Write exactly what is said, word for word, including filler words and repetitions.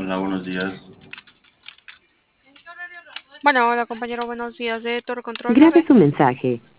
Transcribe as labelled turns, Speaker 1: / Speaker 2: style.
Speaker 1: Hola, buenos días.
Speaker 2: Bueno, hola compañero, buenos días de Torre Control,
Speaker 1: Grabe
Speaker 2: nueve.
Speaker 1: su mensaje.